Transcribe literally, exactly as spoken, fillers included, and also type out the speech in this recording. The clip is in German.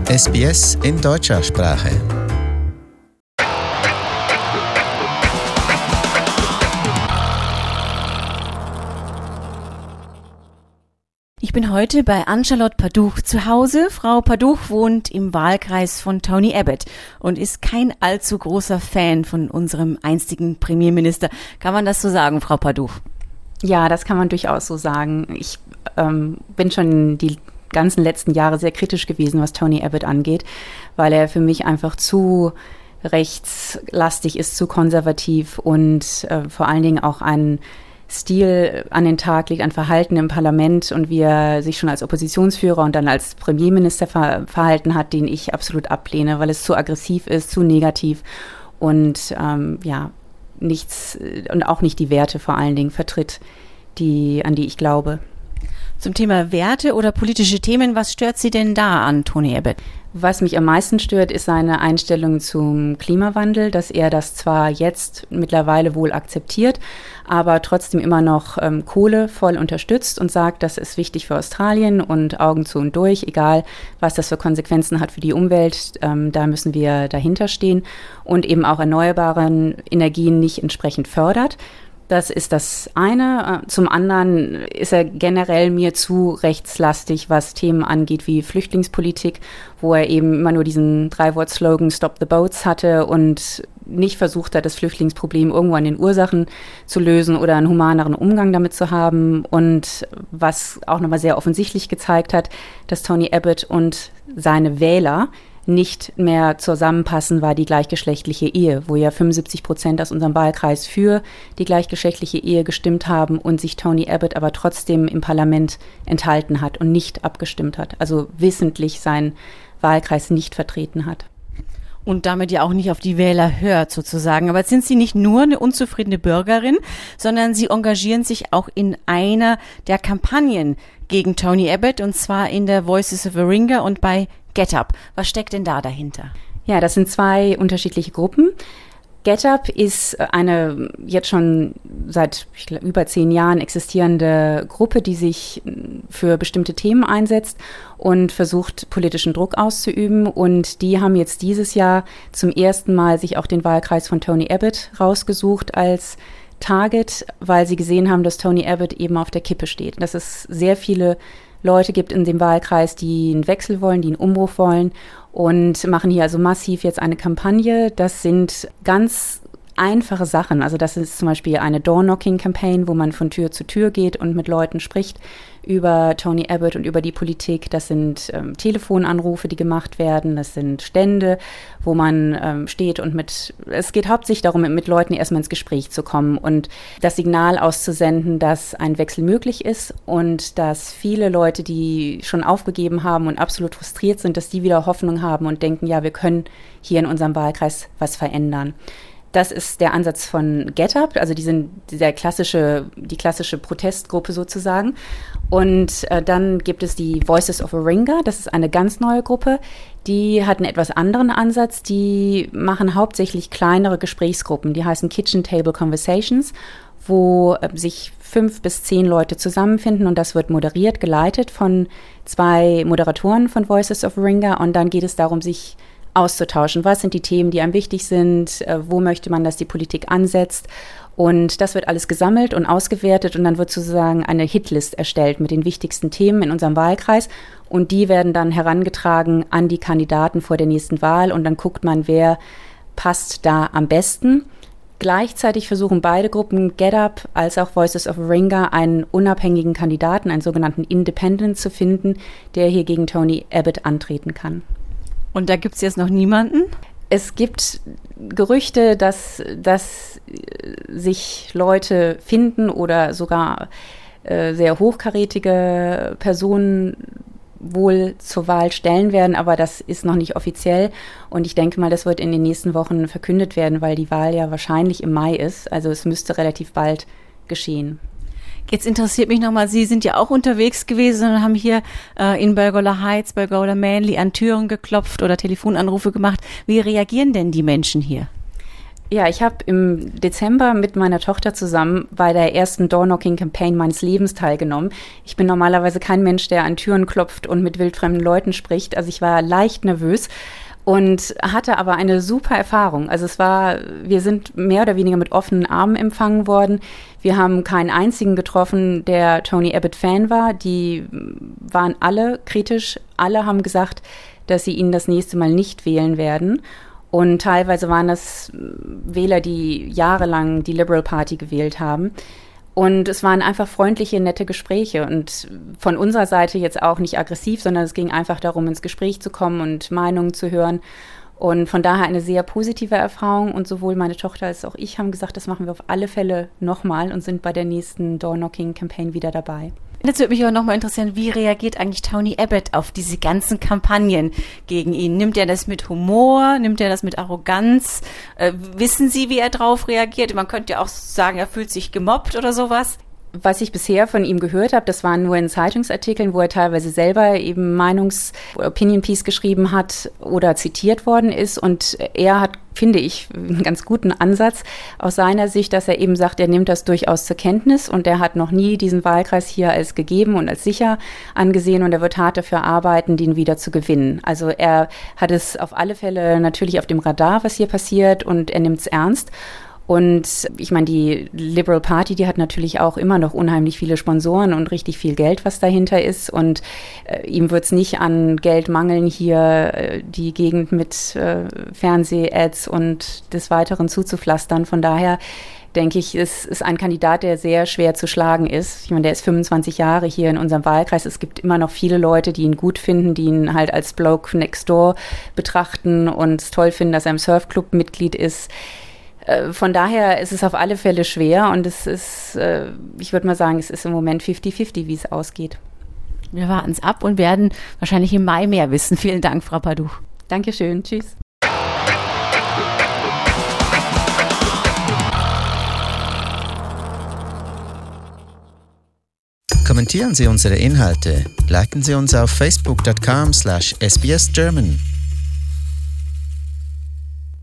S B S in deutscher Sprache. Ich bin heute bei Anne-Charlotte Paduch zu Hause. Frau Paduch wohnt im Wahlkreis von Tony Abbott und ist kein allzu großer Fan von unserem einstigen Premierminister. Kann man das so sagen, Frau Paduch? Ja, das kann man durchaus so sagen. Ich ähm, bin schon die ganzen letzten Jahre sehr kritisch gewesen, was Tony Abbott angeht, weil er für mich einfach zu rechtslastig ist, zu konservativ und äh, vor allen Dingen auch ein Stil an den Tag legt, ein Verhalten im Parlament und wie er sich schon als Oppositionsführer und dann als Premierminister ver- verhalten hat, den ich absolut ablehne, weil es zu aggressiv ist, zu negativ und ähm, ja, nichts und auch nicht die Werte vor allen Dingen vertritt, die, an die ich glaube. Zum Thema Werte oder politische Themen, was stört Sie denn da an Tony Abbott? Was mich am meisten stört, ist seine Einstellung zum Klimawandel, dass er das zwar jetzt mittlerweile wohl akzeptiert, aber trotzdem immer noch ähm, Kohle voll unterstützt und sagt, das ist wichtig für Australien und Augen zu und durch, egal was das für Konsequenzen hat für die Umwelt, ähm, da müssen wir dahinter stehen und eben auch erneuerbaren Energien nicht entsprechend fördert. Das ist das eine. Zum anderen ist er generell mir zu rechtslastig, was Themen angeht wie Flüchtlingspolitik, wo er eben immer nur diesen Drei-Wort-Slogan Stop the Boats hatte und nicht versucht hat, das Flüchtlingsproblem irgendwo an den Ursachen zu lösen oder einen humaneren Umgang damit zu haben. Und was auch nochmal sehr offensichtlich gezeigt hat, dass Tony Abbott und seine Wähler nicht mehr zusammenpassen, war die gleichgeschlechtliche Ehe, wo ja fünfundsiebzig Prozent aus unserem Wahlkreis für die gleichgeschlechtliche Ehe gestimmt haben und sich Tony Abbott aber trotzdem im Parlament enthalten hat und nicht abgestimmt hat, also wissentlich seinen Wahlkreis nicht vertreten hat. Und damit ja auch nicht auf die Wähler hört sozusagen. Aber jetzt sind Sie nicht nur eine unzufriedene Bürgerin, sondern Sie engagieren sich auch in einer der Kampagnen gegen Tony Abbott und zwar in der Voices of Warringah und bei GetUp. Was steckt denn da dahinter? Ja, das sind zwei unterschiedliche Gruppen. GetUp ist eine jetzt schon seit ich glaub, über zehn Jahren existierende Gruppe, die sich für bestimmte Themen einsetzt und versucht, politischen Druck auszuüben. Und die haben jetzt dieses Jahr zum ersten Mal sich auch den Wahlkreis von Tony Abbott rausgesucht als Target, weil sie gesehen haben, dass Tony Abbott eben auf der Kippe steht. Dass es sehr viele Leute gibt in dem Wahlkreis, die einen Wechsel wollen, die einen Umbruch wollen und machen hier also massiv jetzt eine Kampagne. Das sind ganz einfache Sachen. Also das ist zum Beispiel eine Door-Knocking-Campaign, wo man von Tür zu Tür geht und mit Leuten spricht über Tony Abbott und über die Politik. Das sind ähm, Telefonanrufe, die gemacht werden. Das sind Stände, wo man ähm, steht und mit, es geht hauptsächlich darum, mit, mit Leuten erstmal ins Gespräch zu kommen und das Signal auszusenden, dass ein Wechsel möglich ist und dass viele Leute, die schon aufgegeben haben und absolut frustriert sind, dass die wieder Hoffnung haben und denken, ja, wir können hier in unserem Wahlkreis was verändern. Das ist der Ansatz von GetUp, also die sind der klassische, die klassische Protestgruppe sozusagen. Und äh, dann gibt es die Voices of Warringah, das ist eine ganz neue Gruppe. Die hat einen etwas anderen Ansatz, die machen hauptsächlich kleinere Gesprächsgruppen, die heißen Kitchen Table Conversations, wo äh, sich fünf bis zehn Leute zusammenfinden und das wird moderiert, geleitet von zwei Moderatoren von Voices of Warringah und dann geht es darum, sich auszutauschen. Was sind die Themen, die einem wichtig sind? Wo möchte man, dass die Politik ansetzt? Und das wird alles gesammelt und ausgewertet und dann wird sozusagen eine Hitlist erstellt mit den wichtigsten Themen in unserem Wahlkreis und die werden dann herangetragen an die Kandidaten vor der nächsten Wahl und dann guckt man, wer passt da am besten. Gleichzeitig versuchen beide Gruppen, GetUp als auch Voices of Warringah, einen unabhängigen Kandidaten, einen sogenannten Independent zu finden, der hier gegen Tony Abbott antreten kann. Und da gibt es jetzt noch niemanden? Es gibt Gerüchte, dass, dass sich Leute finden oder sogar äh, sehr hochkarätige Personen wohl zur Wahl stellen werden, aber das ist noch nicht offiziell und ich denke mal, das wird in den nächsten Wochen verkündet werden, weil die Wahl ja wahrscheinlich im Mai ist, also es müsste relativ bald geschehen. Jetzt interessiert mich nochmal, Sie sind ja auch unterwegs gewesen und haben hier äh, in Berghola Heights, Berghola Manly an Türen geklopft oder Telefonanrufe gemacht. Wie reagieren denn die Menschen hier? Ja, ich habe im Dezember mit meiner Tochter zusammen bei der ersten Door-Knocking-Campaign meines Lebens teilgenommen. Ich bin normalerweise kein Mensch, der an Türen klopft und mit wildfremden Leuten spricht. Also ich war leicht nervös und hatte aber eine super Erfahrung. Also es war, wir sind mehr oder weniger mit offenen Armen empfangen worden. Wir haben keinen einzigen getroffen, der Tony Abbott-Fan war. Die waren alle kritisch. Alle haben gesagt, dass sie ihn das nächste Mal nicht wählen werden. Und teilweise waren das Wähler, die jahrelang die Liberal Party gewählt haben. Und es waren einfach freundliche, nette Gespräche. Und von unserer Seite jetzt auch nicht aggressiv, sondern es ging einfach darum, ins Gespräch zu kommen und Meinungen zu hören. Und von daher eine sehr positive Erfahrung. Und sowohl meine Tochter als auch ich haben gesagt, das machen wir auf alle Fälle nochmal und sind bei der nächsten Door-Knocking-Campaign wieder dabei. Jetzt würde mich aber nochmal interessieren, wie reagiert eigentlich Tony Abbott auf diese ganzen Kampagnen gegen ihn? Nimmt er das mit Humor? Nimmt er das mit Arroganz? Äh, wissen Sie, wie er drauf reagiert? Man könnte ja auch sagen, er fühlt sich gemobbt oder sowas. Was ich bisher von ihm gehört habe, das waren nur in Zeitungsartikeln, wo er teilweise selber eben Meinungs- Opinion Piece geschrieben hat oder zitiert worden ist. Und er hat, finde ich, einen ganz guten Ansatz aus seiner Sicht, dass er eben sagt, er nimmt das durchaus zur Kenntnis und er hat noch nie diesen Wahlkreis hier als gegeben und als sicher angesehen und er wird hart dafür arbeiten, den wieder zu gewinnen. Also er hat es auf alle Fälle natürlich auf dem Radar, was hier passiert, und er nimmt es ernst. Und ich meine, die Liberal Party, die hat natürlich auch immer noch unheimlich viele Sponsoren und richtig viel Geld, was dahinter ist. Und äh, ihm wird es nicht an Geld mangeln, hier äh, die Gegend mit äh, Fernseh-Ads und des Weiteren zuzupflastern. Von daher denke ich, es ist ein Kandidat, der sehr schwer zu schlagen ist. Ich meine, der ist fünfundzwanzig Jahre hier in unserem Wahlkreis. Es gibt immer noch viele Leute, die ihn gut finden, die ihn halt als Bloke next door betrachten und es toll finden, dass er im Surfclub Mitglied ist. Von daher ist es auf alle Fälle schwer und es ist, ich würde mal sagen, es ist im Moment fifty fifty, wie es ausgeht. Wir warten es ab und werden wahrscheinlich im Mai mehr wissen. Vielen Dank, Frau Padu. Dankeschön, tschüss. Kommentieren Sie unsere Inhalte, liken Sie uns auf facebook dot com slash S B S German